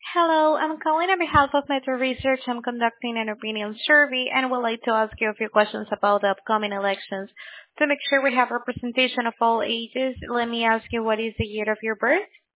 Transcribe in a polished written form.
Hello, I'm calling on behalf of Metro Research. I'm conducting an opinion survey and would like to ask you a few questions about the upcoming elections. To make sure we have representation of all ages, let me ask you what is the year of your birth?